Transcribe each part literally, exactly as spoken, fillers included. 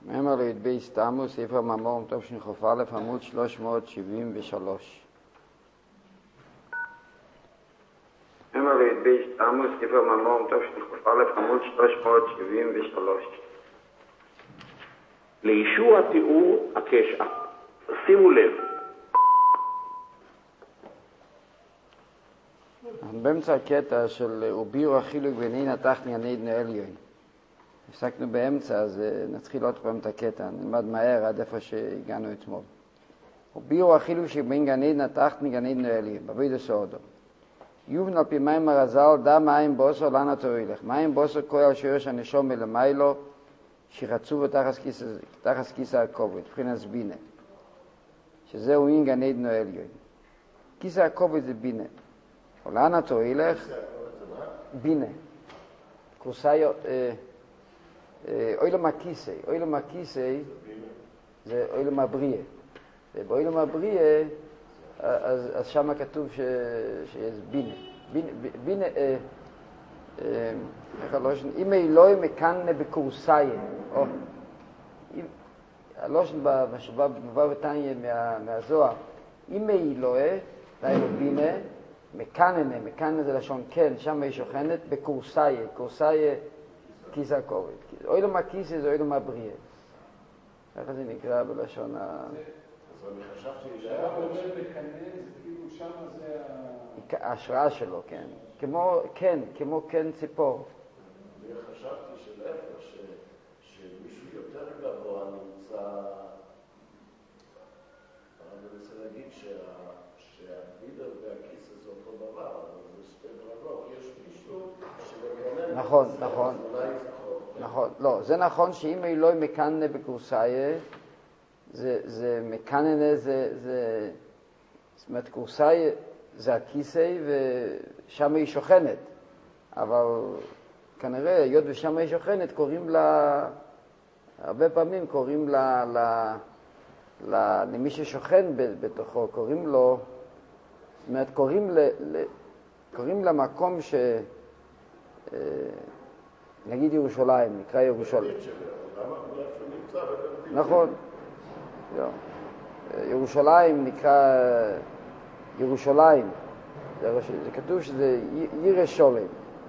מאמר לי"ב תמוז, ספר מאמר תשכ"א, עמוד שלוש מאות שבעים ושלוש. מאמר לי"ב תמוז, ספר מאמר תשכ"א, עמוד שלוש מאות שבעים ושלוש. לאישור התיאור הקשר. שימו לב. אנחנו באמצע הקטע של וביאור החילוק בין עין התחתון לעין העליון. הפסקנו באמצע, אז נתחיל עוד פעם את הקטע, נלמד מהר עד איפה שהגענו אתמול. וביאור החילוק שבין גן עדן התחתון לגן עדן העליון, בעבודת סעודה. יובן על פי מים הרז"ל, דע מים בוסר לאן תוילך. מים בוסר כולל שורש הנשום מלמיילו, שרצו תחת כיסא הכובד, מבחינת בינה. שזהו עין גן עדן העליון. כיסא הכובד זה בינה. ולאן תוילך? בינה. קורסאי אוילם הכיסא, אוילם הכיסא זה אוילם הבריאה. ובאוילם הבריאה, אז, אז שם כתוב ש, שיש בינה. בינה, בינה אה, אה, איך הלושן? אם אלוהים מקנא בקורסאי, או, הלושן בבא בתניא מה, מהזוהר, אם אלוהים, דהיינו בינה, מקננה, מקננה זה לשון כן, שם היא שוכנת בקורסאי, קורסאי כיסא הכובד. אוילם הכיסא זה אוילם הבריאה. ככה זה נקרא בלשון ה... אז אני חשבתי שהיה אומר לקנא, זה כאילו שם זה ה... ההשראה שלו, כן. כמו כן, כמו כן ציפור. אני חשבתי שלהפך, שמישהו יותר גבוה נמצא... אני רוצה להגיד שהבידר והכיסא זה אותו דבר, אבל זה שתי דרגות. יש מישהו שמגנן... נכון, נכון. נכון, לא, זה נכון שאם אלוהים מקנא בקורסאי, זה, זה מקננה, זה, זה, זאת אומרת, קורסאי זה הכיסא ושם היא שוכנת, אבל כנראה, היות ושם היא שוכנת, קוראים לה, הרבה פעמים קוראים לה, לה, לה, למי ששוכן בתוכו, קוראים לו, זאת אומרת, קוראים, ל, ל, קוראים למקום ש... נגיד ירושלים, נקרא ירושלים. נכון. ירושלים נקרא ירושלים. זה כתוב שזה ירא שולם.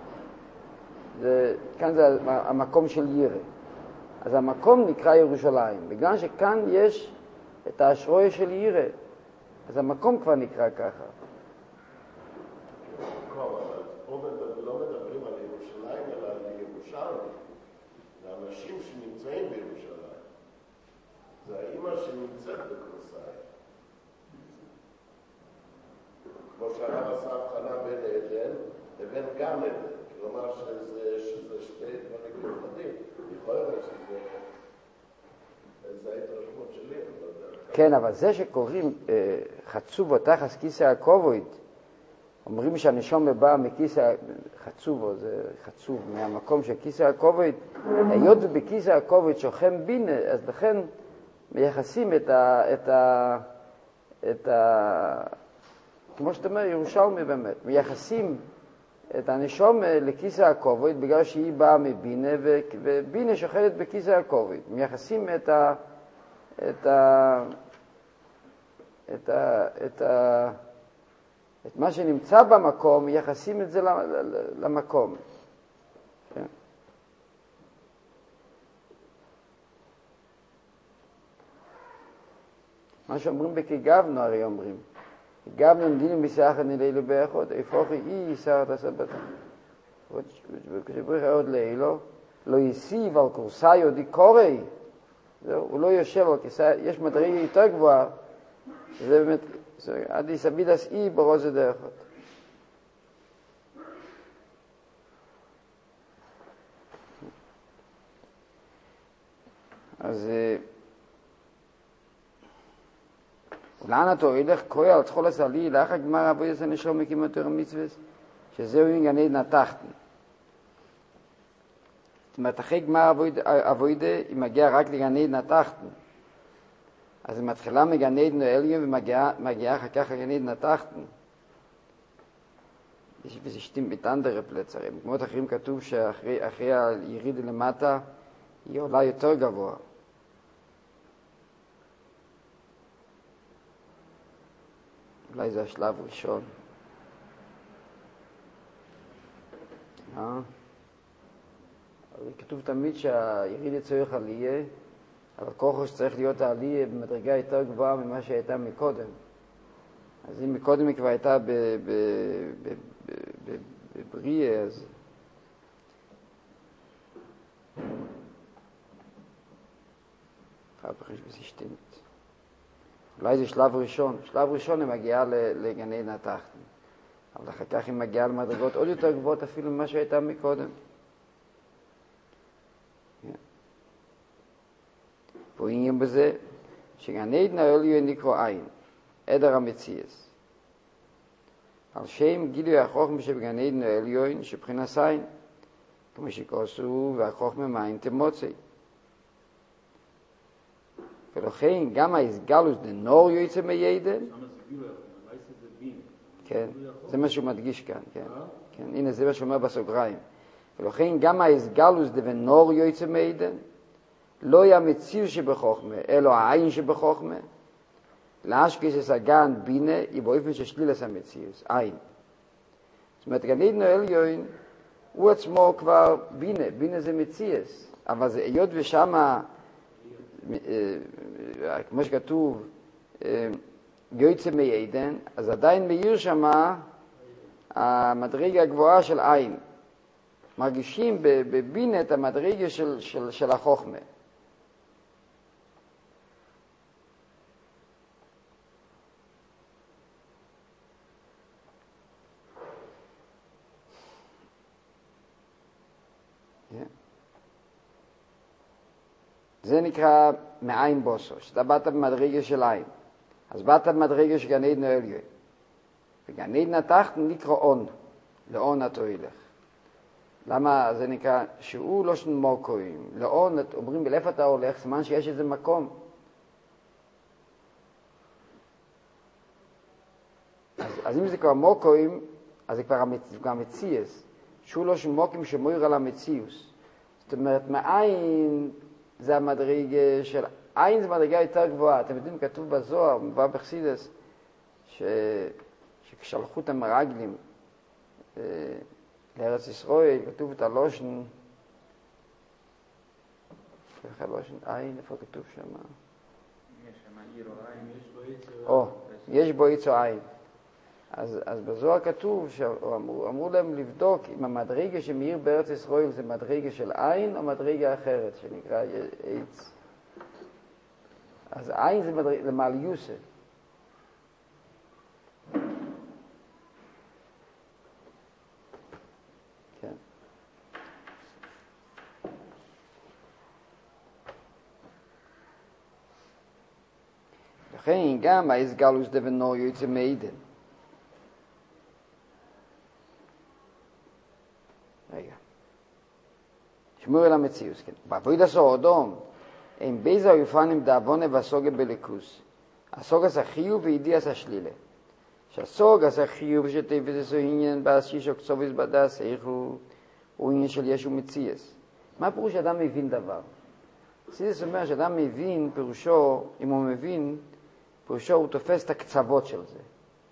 כאן זה המקום של ירא. אז המקום נקרא ירושלים. בגלל שכאן יש את ההשראה של ירא. אז המקום כבר נקרא ככה. זה אנשים שנמצאים בירושלים. זה האמא שנמצאת בקורסאי. כמו שהרב עשה הבחנה בין עדן לבין גן עדן. כלומר שזה, שזה שתי דברים מיוחדים. יכול להיות שזה... זה ההתרשמות שלי. כן, אבל זה שקוראים חצובו תחת כיסא הכובד, אומרים שהנשום בא מכיסא, חצובו, זה חצוב, מהמקום של כיסא הכובד, היות ובכיסא הכובד שוכן בינה, אז לכן מייחסים את ה... את ה... את ה... כמו שאתה אומר, ירושלמי באמת, מייחסים את הנשום לכיסא הכובד, בגלל שהיא באה מבינה, ובינה שוכנת בכיסא הכובד. מייחסים את ה... את ה... את ה... את ה... את מה שנמצא במקום, יחסים את זה למקום. כן? מה שאומרים בכגבנו הרי אומרים. כגבנו נדינים בסחר נלילו באחוד, איפוכי אי יסרת הסבתה. כשבריך עוד לאילו, לא יסיב על קורסאי או די קורי, הוא לא יושב על כיסא, יש מדרגה יותר גבוהה, זה באמת... עד יסביד אס אי ברוזה דרכות. אז ולאן אתה ילך כוי על תחול הסלי לאח הגמר עבודת הנשום מקים יותר מצווה שזהו עם גן עדן התחתון. זאת אומרת, אחרי גמר עבודה היא מגיעה רק לגן עדן התחתון. אז היא מתחילה מגן עדן העליון ומגיעה אחר כך לגן עדן התחתון. יש בזה שתים ביטנדרה פלצרים. במקומות אחרים כתוב שאחרי הירידה למטה היא עולה יותר גבוה. אולי זה השלב ראשון. אה? כתוב תמיד שהיריד יצורך עלייה, אבל כוחו שצריך להיות העלייה במדרגה יותר גבוהה ממה שהייתה מקודם. אז אם מקודם היא כבר הייתה בבריאה, אז... פרפחיש בסישטינט. אולי זה שלב ראשון. שלב ראשון היא מגיעה לגני עדן התחתון. אבל אחר כך היא מגיעה למדרגות עוד יותר גבוהות אפילו ממה שהייתה מקודם. והוא עניין בזה שגן עדן העליון נקרא עין, עדר המציאס. על שם גילוי החוכמה שבגן עדן העליון שבחינס עין, כמו שכוסו והחוכמה מעין תמוצי. ולכן גם ההסגלוס דנור יוצא מיידן. כן, זה מה שהוא מדגיש כאן, כן. כן, הנה זה מה שהוא אומר בסוגריים. ולכן גם ההסגלוס דנור יוצא מיידן, לא היה מציר שבחוכמה, אלא העין שבחוכמה. לאשכיס הסגן בינה, היא באופן ששלילס המצירס, עין. זאת אומרת, גן עדן העליון, הוא עצמו כבר בינה, בינה זה מצירס, אבל זה היות ושמה, כמו שכתוב, יוצא מיידן, אז עדיין מאיר שמה המדרגה הגבוהה של עין. מרגישים בבינה את המדרגה של, של, של החוכמה. זה נקרא מעין בוסו, שאתה באת במדרגה של עין. אז באת במדרגה של גן עדן העליון. וגן עדן התחתון נקרא און, לאון אתה ילך. למה זה נקרא? שהוא לא שני מוקויים. לאון, אומרים, לאיפה אתה הולך? סימן שיש איזה מקום. אז, אז אם זה כבר מוקויים, אז זה כבר המציאס. שהוא לא שני מוקויים שמויר על המציאוס. זאת אומרת, מעין זה המדרגה של... עין זה מדרגה יותר גבוהה. אתם יודעים, כתוב בזוהר, מבוא בחסידס, ש... שכשלחו את המרגלים אה, לארץ ישראל, כתוב את הלושן, איך הלושן? עין, איפה כתוב שם? יש שם עיר או עין, יש בו עץ או, יש בו עץ או עין. אז, אז בזוהר כתוב, שאמרו, אמרו להם לבדוק אם המדרגה שמאיר בארץ ישראל זה מדרגה של עין או מדרגה אחרת, שנקרא עץ. אז עין זה מדרגה, למעל יוסף. כן. לכן גם ההסגלוס דבנור יוצא מעדן. רגע. שמור אל המציאוס, כן. בעבודת סעודום, אין בייזה יופנים דאבונה והסוגה בליקוס. הסוגה זה חיוב וידיע זה שלילה. שהסוגה זה חיוב שתפס איזו עניין בעשיש או קצוביס בדס, איך הוא, הוא עניין של ישו מציאס. מה פירוש שאדם מבין דבר? סידס אומר שאדם מבין פירושו, אם הוא מבין, פירושו הוא תופס את הקצוות של זה.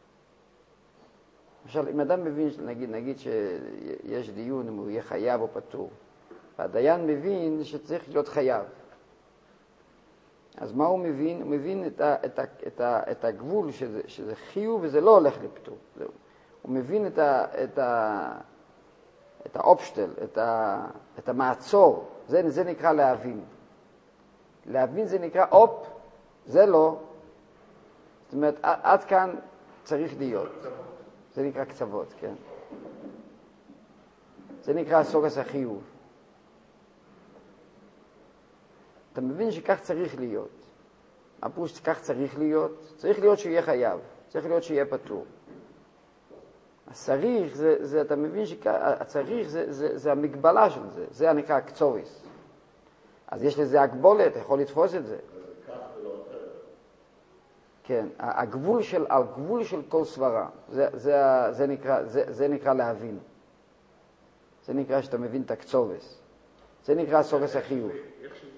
למשל, אם אדם מבין, נגיד, נגיד שיש דיון אם הוא יהיה חייב או פטור, והדיין מבין שצריך להיות חייב. אז מה הוא מבין? הוא מבין את, ה, את, ה, את, ה, את הגבול שזה, שזה חיוב וזה לא הולך לפטור. הוא מבין את, ה, את, ה, את האופשטל, את, ה, את המעצור. זה, זה נקרא להבין. להבין זה נקרא אופ, זה לא. זאת אומרת, עד כאן צריך להיות. זה נקרא קצוות, כן. זה נקרא סוגס החיוב. אתה מבין שכך צריך להיות. מה פירוש שכך צריך להיות? צריך להיות שיהיה חייב. צריך להיות שיהיה פטור. הצריך, זה, זה, אתה מבין שהצריך זה, זה, זה המגבלה של זה. זה הנקרא הקצוריס. אז יש לזה הגבולת, אתה יכול לתפוס את זה. כן, הגבול של, הגבול של כל סברה. זה, זה, זה, נקרא, זה, זה נקרא להבין. זה נקרא שאתה מבין את הקצוריס. זה נקרא סוגס החיוב. איך שזה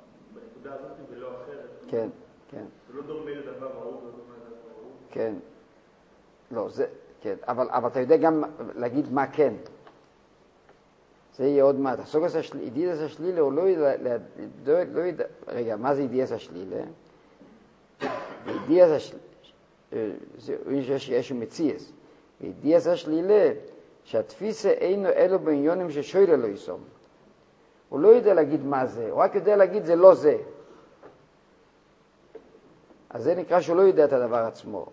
בנקודה הזאת ולא אחרת. כן, כן. זה לא דומה לדבר ההוא ולא דומה לדבר ההוא. כן, לא, זה, כן, אבל, אבל אתה יודע גם להגיד מה כן. זה יהיה עוד מעט. הסוגוס השלילה, אידיאס השלילה, הוא לא ידע, לא, לא ידע, רגע, מה זה אידיאס השלילה? אידיאס השלילה, זה יש ישו מציאס. אידיאס השלילה, שהתפיסה אינו אלו בעניונים ששוילה לא יסום. הוא לא יודע להגיד מה זה, הוא רק יודע להגיד זה לא זה. אז זה נקרא שהוא לא יודע את הדבר עצמו.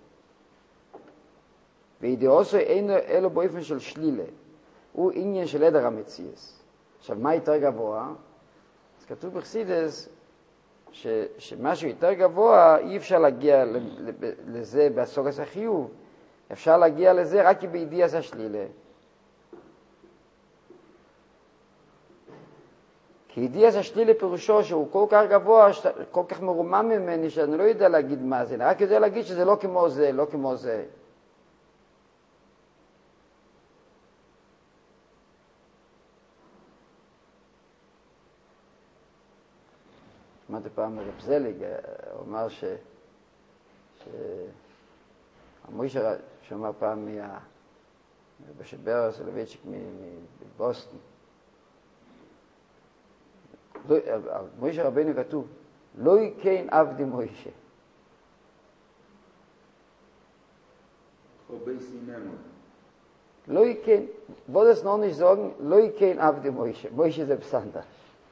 ואידיאוסו אינו אלו באופן של שלילה. הוא עניין של עדר המציאס. עכשיו, מה יותר גבוה? אז כתוב בחסידס ש, שמשהו יותר גבוה אי אפשר להגיע לזה בסוגס החיוב. אפשר להגיע לזה רק בידיעס השלילה. כי ידיעס השלילה פירושו שהוא כל כך גבוה, כל כך מרומם ממני, שאני לא יודע להגיד מה זה. אני רק יודע להגיד שזה לא כמו זה, לא כמו זה. שמעתי פעם רב זליג, הוא אמר ש... ש... המוישה שאומר פעם מה... בשבר סולובייצ'יק מבוסטון. מוישה רבינו כתוב, לא יקן עבדי מוישה. או בייסיננו. לא יקן, בוא das noch nicht sagen, לא יקן עבדי מוישה. מוישה זה בסנדר.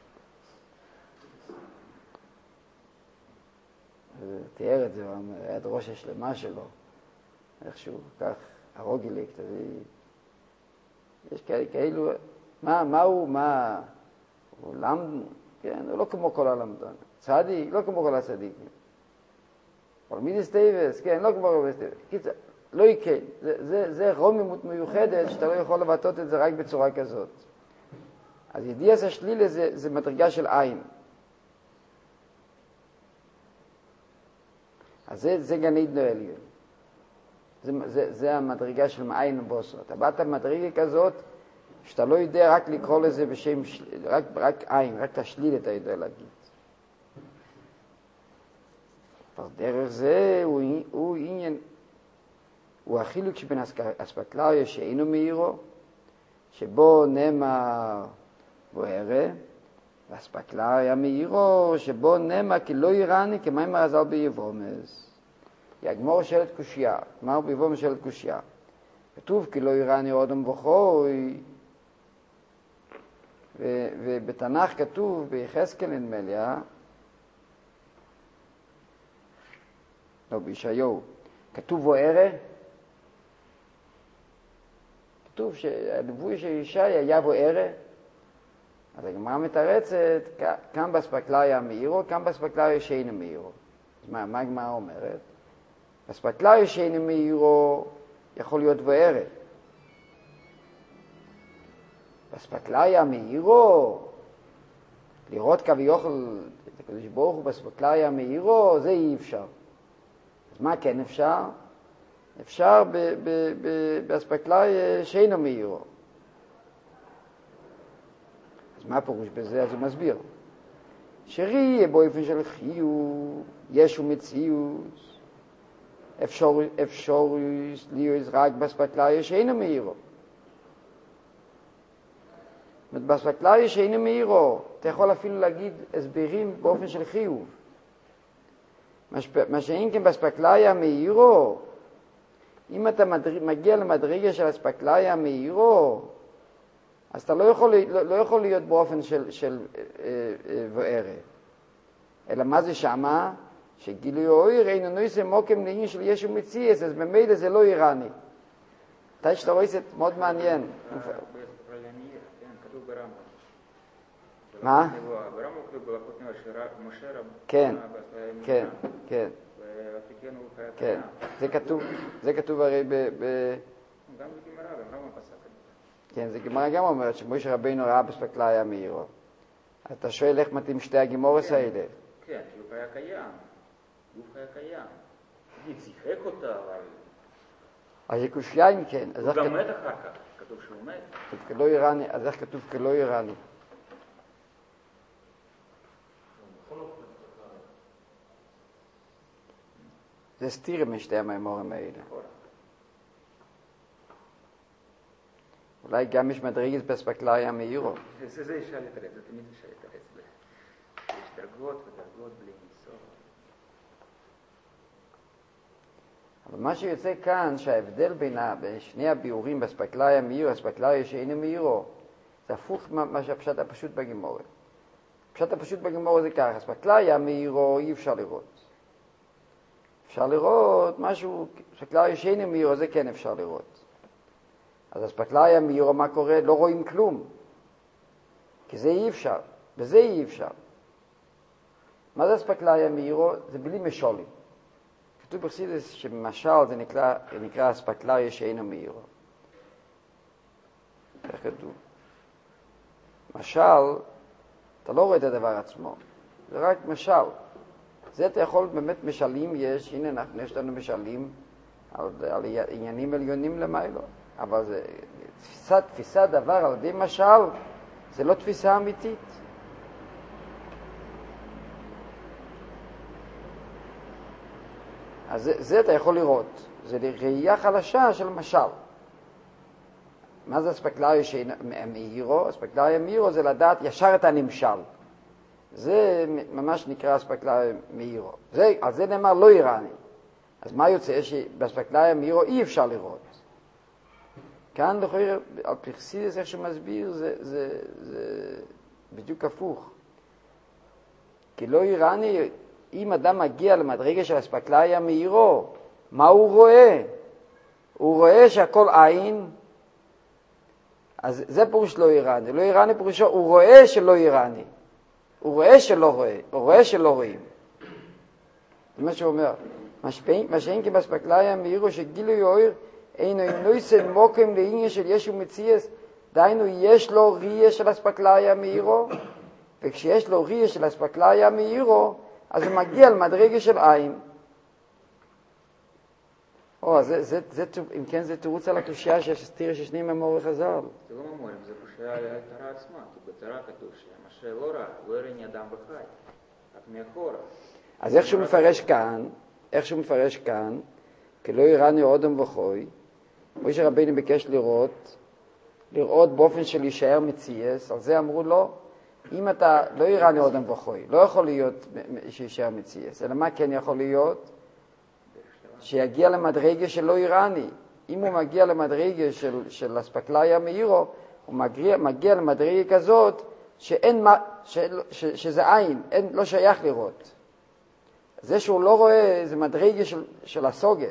תיאר את זה, היה את ראש השלמה שלו, איכשהו כך הרוגיליקט, יש כאלו, מה, מה הוא, מה, הוא למד, כן, הוא לא כמו כל הלמדון, צדיק, לא כמו כל הצדיקים, אבל מידס טייבס, כן, לא כמו מידס טייבס, קיצר, לא יקן, זה, זה, זה רוממות מיוחדת שאתה לא יכול לבטאות את זה רק בצורה כזאת. אז ידיעס השלילה זה, זה מדרגה של עין. אז זה, זה גן עדן העליון. זה, זה, זה המדרגה של מעין ובוסו. אתה באת במדרגה כזאת, שאתה לא יודע רק לקרוא לזה בשם, רק, רק עין, רק תשליל את הידע להגיד. אבל דרך זה הוא, הוא עניין, הוא החילוק שבין אספקלריה שאינו מאירו, שבו נאמר בוערה, ואספקלריה מאירו, שבו נאמר כי לא איראני כמיימר הזל ביבומס. יגמור שאלת קושיה, אמר ביבומס שאלת קושיה. כתוב כי לא איראני אודם וחוי, ו- ובתנ"ך כתוב, ביחזקאל נדמה לי, אה? לא, בישעיהו, כתוב בוערה, כתוב שהנבואי של ישעיה היה בוערה, אז הגמרא מתרצת, כאן באספקלריה מאירו, כאן באספקלריה שאינו מאירו. אז מה, מה הגמרא אומרת? באספקלריה שאינו מאירו יכול להיות בוערה. באספקלריה מאירו, לראות כביכול את הקדוש ברוך הוא באספקלריה מאירו, זה אי אפשר. אז מה כן אפשר? אפשר באספקלריה שאינו מאירו. אז מה הפירוש בזה? אז הוא מסביר. שראייה באופן של חיוב, יש ומציאות, אפשר, אפשר להיות רק באספקלריה שאינו מאירו. באספקלריה שאינו מאירו, אתה יכול אפילו להגיד הסברים באופן של חיוב. מה שאין כן באספקלריה מאירו, אם אתה מגיע למדרגה של אספקלריה מאירו, אז אתה לא יכול, לא, לא יכול להיות באופן של, של אה, אה, וערה. אלא מה זה שמה? שגילוי אויר אינו נויסה מוקם לעניין של ישו מציאס, אז במילא זה לא איראני. אתה יש לו רויסת מאוד מעניין. כתוב ברמב"ם. מה? ברמב"ם כתוב בלקות משה רב. כן, כן, כן. והפיקנו הוא חיה כן, קיים. זה כתוב, זה כתוב הרי ב... ב... גם בגמרא, גם רמב"ם פסק את זה. כן, זה גמרא גם אומרת שמשה רבינו ראה באספקלריה מאירו. אתה שואל איך מתאים שתי הגימורס האלה? כן, כי הוא חיה קיים. הוא חיה קיים. תגיד, שיחק אותה, אבל... אז זה קושיה אם כן. הוא גם מת אחר כך. כתוב שהוא מת. כתוב כלא איראני, אז איך כתוב כלא איראני? זה סתירה משתי המאמורים האלה. אולי גם יש מדרגת באספקלריה מאירו. זה זה אפשר לתרץ, זה תמיד אפשר לתרץ. יש דרגות ודרגות בלי ניסור. אבל מה שיוצא כאן, שההבדל בין שני הביאורים באספקלריה מאירו, אספקלריה שאינו מאירו, זה הפוך מה שהפשט הפשוט בגמורה. הפשט הפשוט בגמורה זה ככה, אספקלריה מאירו אי אפשר לראות. אפשר לראות משהו, אספקלריה שאינו מאירו זה כן אפשר לראות. אז אספקלריה מאירו מה קורה? לא רואים כלום. כי זה אי אפשר, וזה אי אפשר. מה זה אספקלריה מאירו? זה בלי משולים. כתוב בחסידות שבמשל זה נקרא, נקרא אספקלריה שאינו מאירו. איך כתוב? משל, אתה לא רואה את הדבר עצמו, זה רק משל. זה אתה יכול, באמת משלים יש, הנה אנחנו, יש לנו משלים על, על עניינים עליונים למיילו. אבל זה, תפיסת, תפיסת דבר על ידי משל, זה לא תפיסה אמיתית. אז זה, זה אתה יכול לראות. זה ראייה חלשה של משל. מה זה אספקלריה מאירו? אספקלריה מאירו זה לדעת ישר את הנמשל. זה ממש נקרא אספקלריה מאירו. זה, על זה נאמר לא איראני. אז מה יוצא? שבאספקלריה מאירו אי אפשר לראות. כאן לכאורה, על פרסידס איך שמסביר, זה, זה, זה בדיוק הפוך. כי לא איראני, אם אדם מגיע למדרגה של אספקלריה מאירו, מה הוא רואה? הוא רואה שהכל עין, אז זה פירוש לא איראני. לא איראני פירושו, הוא רואה שלא איראני. הוא רואה שלא רואה, הוא רואה שלא רואים. זה מה שהוא אומר. מה שאין כי באספקלריה מאירו שגילוי אויר, אינו נויסן מוקם לעניין של ישו מציאס, דיינו יש לו ראייה של אספקלריה מאירו, וכשיש לו ראייה של אספקלריה מאירו, אז הוא מגיע למדרגה של עין. או, זה, זה, זה, אם כן זה תירוץ על הקושיה שהסתיר ששנים ממורי חז"ל. זה לא ממורים, זה קושיה על התורה עצמה, כי בתורה כתוב שמה שלא רע, לא יראה אדם בחי, רק מאחורה. אז איך שהוא מפרש כאן, איך שהוא מפרש כאן, כי לא יראני אודם וחוי, משה רבינו ביקש לראות, לראות באופן של להישאר מציאס, על זה אמרו לו, אם אתה לא יראני אודם וחוי, לא יכול להיות שישאר מציאס, אלא מה כן יכול להיות? שיגיע למדרגה של לא איראני. אם הוא מגיע למדרגה של, של אספקלריה מאירו, הוא מגיע, מגיע למדרגה כזאת שאין מה, ש, ש, שזה עין, אין, לא שייך לראות. זה שהוא לא רואה זה מדרגה של, של הסוגה.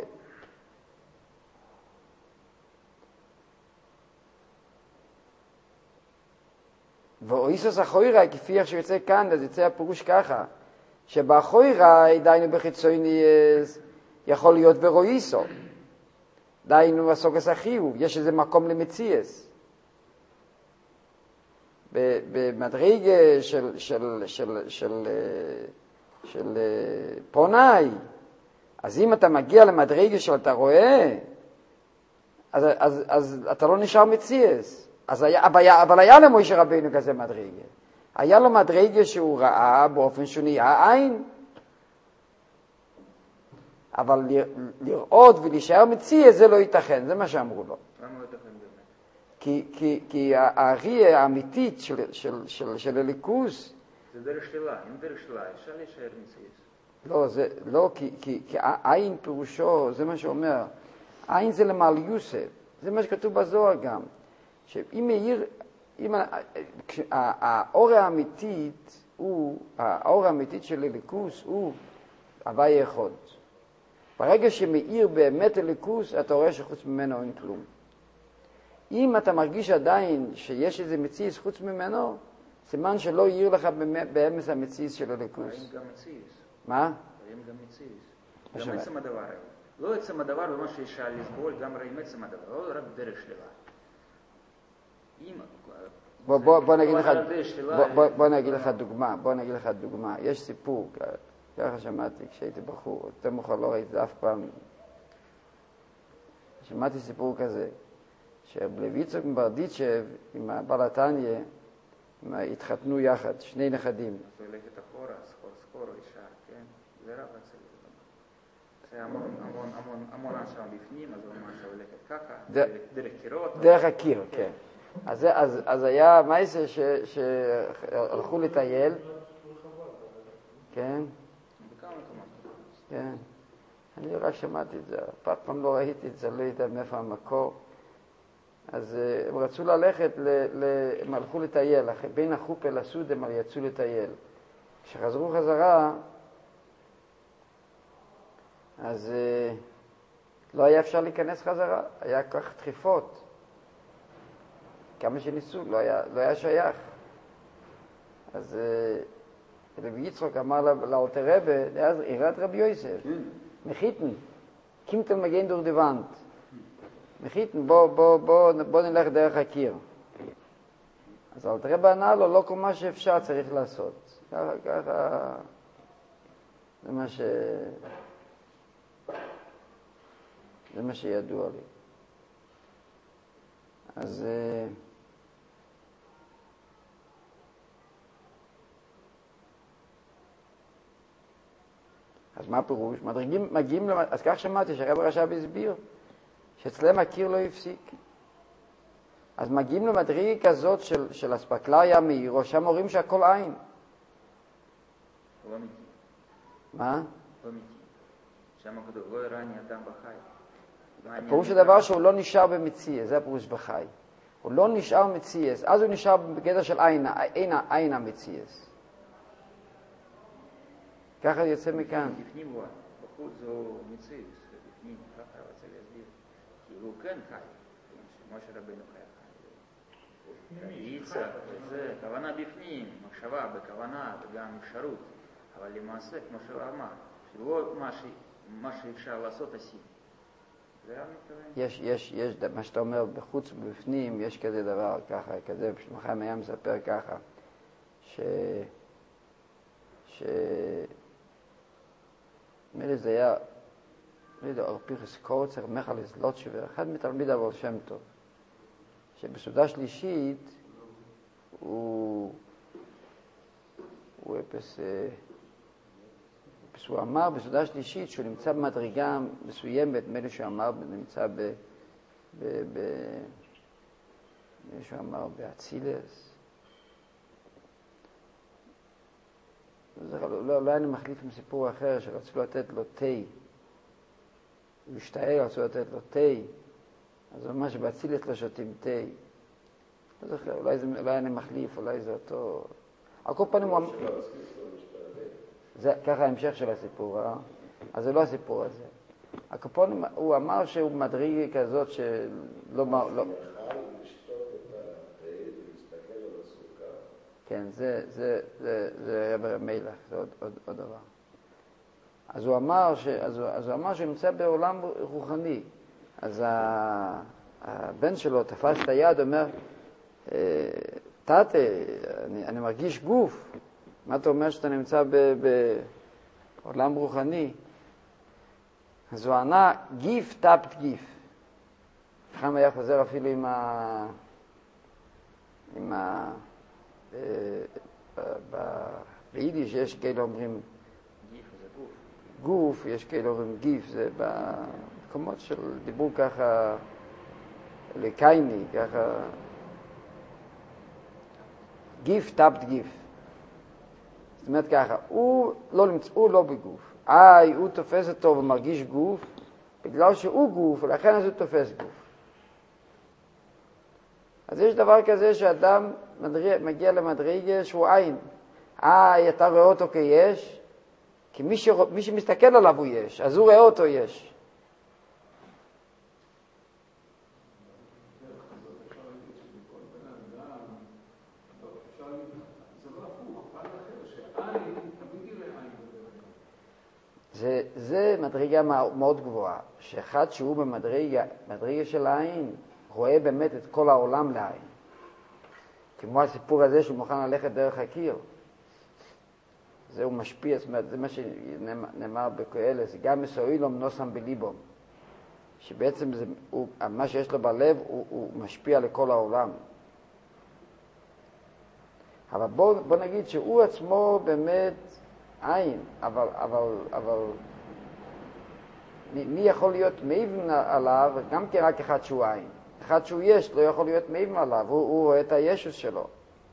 ואויסוס החויראי, כפי איך שיוצא כאן, אז יוצא הפירוש ככה, שבחויראי, דיינו בחיצוניאס, יכול להיות ורואיסו. דיינו הסוגס החיוב, יש איזה מקום למציאס. במדרגה של, של, של, של, של פונאי, אז אם אתה מגיע למדרגה של אתה רואה, אז, אז, אז אתה לא נשאר מציאס. אז היה, אבל היה למשה רבינו כזה מדרגה. היה לו מדרגה שהוא ראה באופן שהוא נהיה עין. אבל לראות ולהישאר מציע זה לא ייתכן, זה מה שאמרו לו. למה לא ייתכן באמת? כי, כי, כי הראייה האמיתית של, של, של, של הליכוס... זה דרך שלה, אם דרך שלה, אפשר להישאר מציע. לא, זה, לא, כי, כי, כי העין פירושו, זה מה שאומר, העין זה למעל יוסף, זה מה שכתוב בזוהר גם, שאם מאיר, אם, האור האמיתית הוא, האור האמיתית של הליכוס הוא הוויה אחד. ברגע שמאיר באמת הליכוס, אתה רואה שחוץ ממנו אין כלום. אם אתה מרגיש עדיין שיש איזה מציאס חוץ ממנו, סימן שלא יאיר לך באמס המציאס של הליכוס. האם גם מציאס? מה? האם גם מציאס? גם עצם הדבר. לא עצם הדבר במה שאפשר לסבול, גם רואים עצם הדבר, לא רק דרך שלילה. בוא, בוא, בוא נגיד לך, בוא, בוא, בוא נגיד לך דוגמה, בוא נגיד לך דוגמה. יש סיפור, ככה שמעתי כשהייתי בחור, יותר מאוחר לא ראיתי אף פעם. שמעתי סיפור כזה, שבלוויצוק מברדיצ'ב עם הבעל התניא התחתנו יחד, שני נכדים. זה הולכת אחורה, סחור סחור, ישר, כן? זה רב אצל זה המון, המון, המון, המון אנשם בפנים, אז הוא אמר שהולכת ככה, ד- דרך קירות. דרך הקיר, כן. אז, זה- אז, אז היה מייסה ש- שהלכו לטייל, כן, בכמה מקומות. כן. אני רק שמעתי את זה, אף פעם לא ראיתי את זה, לא יודע מאיפה המקור. אז uh, הם רצו ללכת, ל- ל- הם הלכו לטייל, אחרי- בין החופה לסוד הם יצאו לטייל. כשחזרו חזרה, אז uh, לא היה אפשר להיכנס חזרה, היה כך דחיפות. כמה שניסו, לא היה, לא היה שייך. אז uh, רבי יצחק אמר לאלתר רבי, אז עירת רבי יוסף, מחיתן, קימתל מגן דור דיוונט. מחיתן, בוא, בוא, בוא, בוא נלך דרך הקיר. אז אלתר רבי ענה לו, לא כל מה שאפשר צריך לעשות. ככה, ככה, זה מה ש... זה מה שידוע לי. אז... אז מה הפירוש? מדרגים, מגיעים, למד... אז כך שמעתי שהרב רש"ב הסביר, שאצלם הקיר לא הפסיק. אז מגיעים למדרגה כזאת של, של אספקלריה מאירו, שם אומרים שהכל עין. לא אמיתי. מה? לא אמיתי. שם כתוב, לא יראה אני אדם בחי. הפירוש הדבר שהוא לא נשאר במציאס, זה הפירוש בחי. הוא לא נשאר מציאס, אז הוא נשאר בגדר של עין, עין, עין המציאס. ככה יוצא מכאן. בפנים הוא, בחוץ זו מציאס, בפנים, ככה רוצה להסביר. כי הוא כן חי, שמשה רבנו חי חי. יצחק, זה כוונה בפנים, מחשבה בכוונה וגם אפשרות, אבל למעשה, כמו שהוא אמר, שלא מה שאפשר לעשות עשים. יש, יש, יש, מה שאתה אומר, בחוץ ובפנים, יש כזה דבר ככה, כזה, שמחיים היה מספר ככה, ש... ש... מילא זה היה, לא יודע, אורפיכוס קורצר, מחלס לוטשובר, אחד מתלמיד אבל שם טוב, שבסעודה שלישית, הוא... הוא אפס... הוא אמר בסעודה שלישית שהוא נמצא במדרגה מסוימת, מילא שהוא אמר, נמצא ב... ב... ב... מילא שהוא אמר באצילס. לא, לא אני מחליף עם סיפור אחר שרצו לתת לו תה. הוא השתער, רצו לתת לו תה. אז הוא אמר שבאצילס לא שותים תה. לא זוכר, אולי, זה, אולי אני מחליף, אולי זה אותו... על כל פנים הוא... זה ככה ההמשך של הסיפור, אה? אז זה לא הסיפור הזה. הקופון, הוא אמר שהוא מדרגה כזאת שלא... לא... הוא יכל לשתות את התה ולהסתכל על הסוכר. כן, זה, זה, זה, זה היה במלח, זה עוד, עוד, עוד דבר. אז הוא אמר, ש, אז הוא, אז הוא אמר שהוא נמצא בעולם רוחני. אז הבן שלו תפס את היד, אומר, תתה, אני, אני מרגיש גוף. מה אתה אומר שאתה נמצא בעולם רוחני? אז הוא ענה, גיף טפט גיף. חם היה חוזר אפילו עם ה... עם ה... ביידיש יש כאלה אומרים... גיף זה גוף. גוף, יש כאלה אומרים גיף, זה במקומות של דיבור ככה לקייני, ככה... גיף טפט גיף. זאת אומרת ככה, הוא לא, הוא לא בגוף. איי, הוא תופס אותו ומרגיש גוף, בגלל שהוא גוף, ולכן אז הוא תופס גוף. אז יש דבר כזה שאדם מדריג, מגיע למדרגה שהוא עין. איי, אתה רואה אותו כיש, כי מי, ש... מי שמסתכל עליו הוא יש, אז הוא רואה אותו יש. זה, זה מדרגה מאוד גבוהה, שאחד שהוא במדרגה, מדרגה של העין, רואה באמת את כל העולם לעין. כמו הסיפור הזה שהוא מוכן ללכת דרך הקיר. זה הוא משפיע, זאת אומרת, זה מה שנאמר בקהלת, זה גם מסוילום נוסם בליבום. שבעצם זה, הוא, מה שיש לו בלב הוא, הוא משפיע לכל העולם. אבל בוא, בוא נגיד שהוא עצמו באמת עין, אבל, אבל, אבל מי, מי יכול להיות מעיבן עליו? גם כן רק אחד שהוא עין. אחד שהוא יש, לא יכול להיות מעיבן עליו, הוא, הוא רואה את הישוס שלו.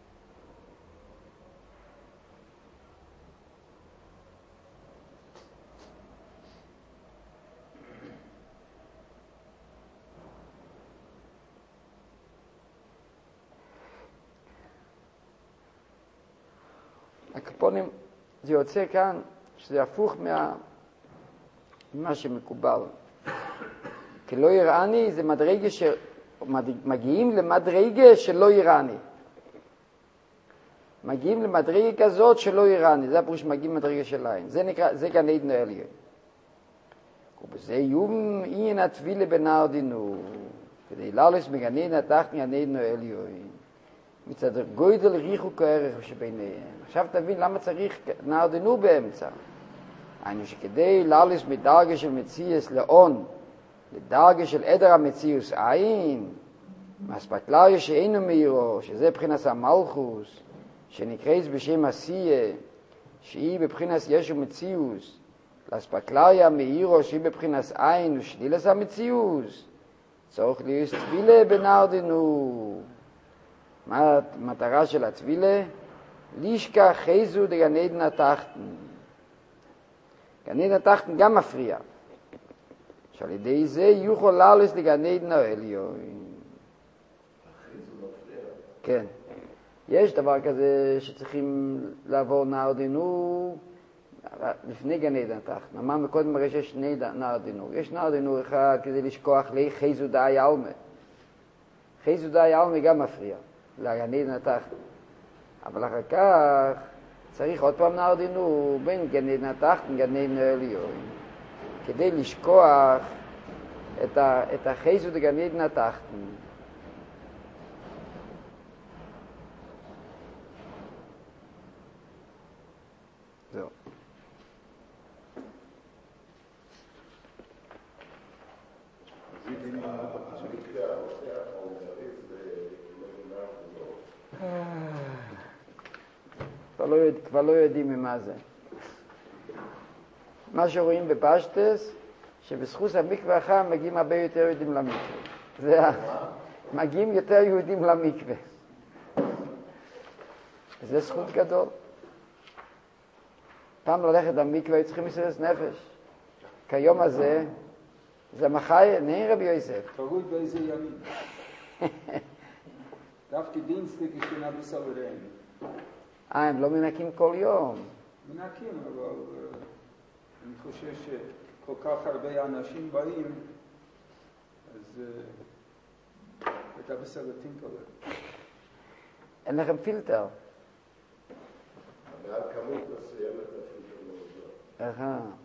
הקופונים, זה יוצא כאן, שזה הפוך מה, ממה שמקובל. כי לא יראני זה מדרגה ש... מגיעים למדרגה שלא יראני. מגיעים למדרגה כזאת שלא יראני. זה הפירוש שמגיעים למדרגה של עין. זה נקרא, זה גן עדן העליון. ובזה יום אין התפילה בנהר דינו. כדי לעלות מגן עדן התחתון גן עדן העליון. מצד גודל ריחוק הערך שביניהם. עכשיו תבין למה צריך נהר דינו באמצע. היינו שכדי לעלות מדרגה של מציאס לאון, לדרגה של עדר המציאוס עין, מספקלריה שאינו מאירו, שזה בבחינת המלכוס, שנקראת בשם עשייה, שהיא בבחינת ישו מציאוס, לספקלריה מאירו שהיא בבחינת עין ושלילת המציאוס, צריך להיות תפילה בנהר דינו. מה המטרה של התפילה? לישכח חזו דגן עדן התחתון. גן עדן התחתון גם מפריע. שעל ידי זה יוכל לעלות לגן עדן העליון. כן. יש דבר כזה שצריכים לעבור נהר דינו לפני גן עדן התחתון. אמרנו קודם הרי שיש שני נהר דינו. יש נהר דינו אחד כדי לשכוח לי חזו דאי אלמה. חזו דאי אלמה גם מפריע לגן עדן התחתון. אבל אחר כך צריך עוד פעם נהר דינו בין גן עדן התחתון לגן עדן העליון. כדי לשכוח את, ה, את החזו דגן עדן התחתון. זהו. כבר לא, יודע, כבר לא יודעים ממה זה. מה שרואים בפשטס, שבזכות המקווה החם מגיעים הרבה יותר יהודים למקווה. זה ה... מגיעים יותר יהודים למקווה. זה זכות גדול. פעם ללכת למקווה היו צריכים מסירות נפש. כיום הזה, זה מחי, נהי רבי יוסף. תלוי באיזה ימים. דווקא דינסטיק השתנה בסלריהם. אה, הם לא מנקים כל יום. מנקים, אבל אני חושב שכל כך הרבה אנשים באים, אז אתה בסלטים כזה. אין לכם פילטר. מעל כמות מסוימת הפילטר לא עוזר. אהה.